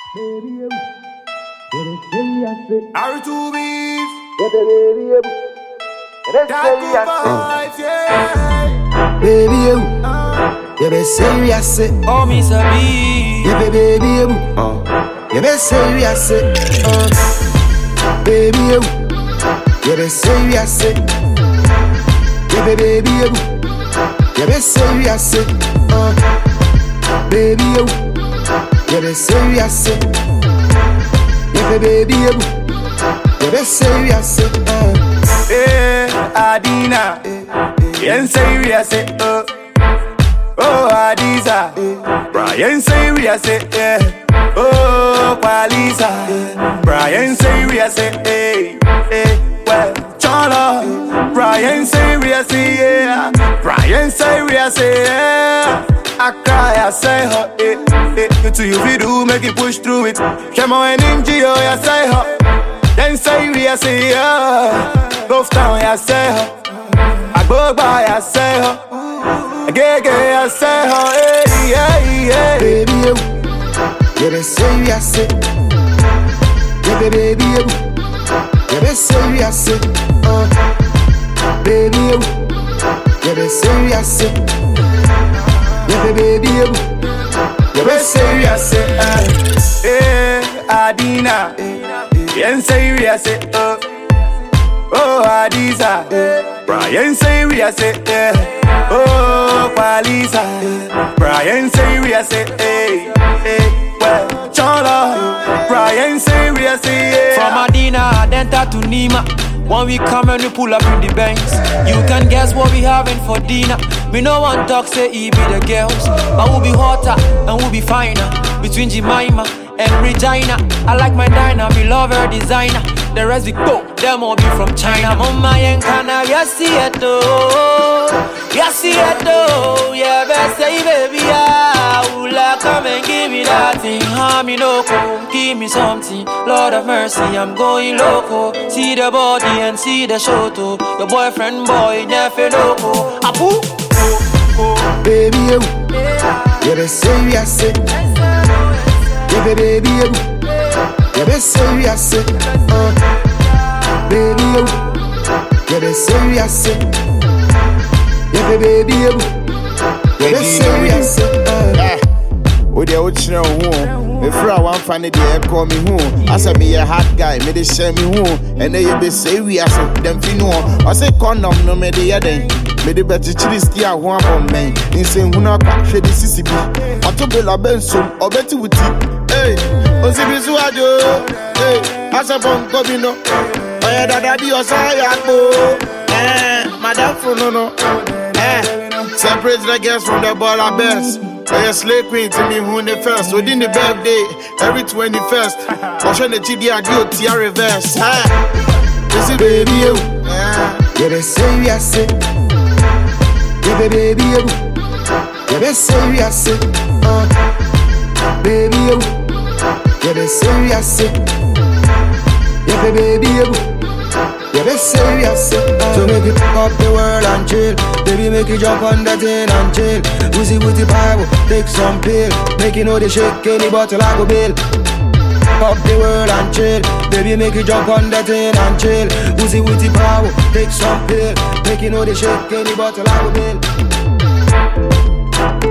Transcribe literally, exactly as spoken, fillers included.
R two B's. Baby, you, you be serious, Oh, me sabi. you be baby, you, uh, you be serious, uh, baby, you, you be serious, you be baby, you, you be serious, uh, baby, you, you be serious, you be baby, you, you be serious, uh. Hey, Adina. Brian say we are say, oh, oh, Adiza. Brian say we are say, yeah, oh, Palisa. Brian say we are say, hey, hey, well, Chola. Brian say we are say, yeah. Brian say we are say, yeah. I cry, I say, ho, eh, eh. You too, you fi do, make it push through it. Come on, in Gio, I say, ho. Then say we are say, yeah. Go down, I say, ho. I go by, I say, ho. I get, get, I say, ho. Hey, yeah, yeah. Baby, you, you be serious, you be baby, you, you be serious, uh, baby, you, you be serious, you be baby, you, you be serious, uh, hey, Adina. Brian say we are say, oh, oh, Adiza. Brian say we are say, yeah, oh, Palisa. Brian say we are say, hey, hey, well, Chola. Brian say we are say, yeah. From Adina, Denta to Nima. When we come and we pull up in the banks, you can guess what we having for dinner. Me no one talk say he be the girls, but we'll be hotter and we'll be finer. Between Jemima and Regina, I like my diner, me love her designer. The rest we go, them all be from China. Mama and Kana, yes see it though, yes see it though. Yeah, best say baby, I would like come and give me that thing. Ha me loco, give me something. Lord of mercy, I'm going loco. See the body and see the show too. Your boyfriend boy, never loco. Apu, baby, you, you be serious, you be baby, you, you be serious, uh, baby, you, you be serious, you be baby, you, you be serious, uh. With the old home, if I want funny, they call me home. I say me a hot guy, me they share me home, and they be say we are them fin on. I say condom no me the other. Me the better chili stia one on me. In saying who not catch the C C B. I told Bella Benson or better with it. Hey, Osibisu Ajo. Hey, I say from Gobino. I had a daddy or say eh, Madame Frono. Eh, separate the girls from the baller best. I slay queen to me who the first. Within the birthday, every twenty-first. I show the G D I do T R reverse. This is baby, you, you be serious, you be baby, you, you be serious, uh, baby, you, you be serious, you be baby, you, you be serious, uh. So make it fuck up the world and chill. Baby, make it jump on that thing and chill. Woozy with the Bible, take some pill. Make you know they shake any bottle I go bill. Pop the world and chill. Baby, make you jump on that thing and chill. Woozy with the power, take some pill. Make you know they shake any bottle I go bill.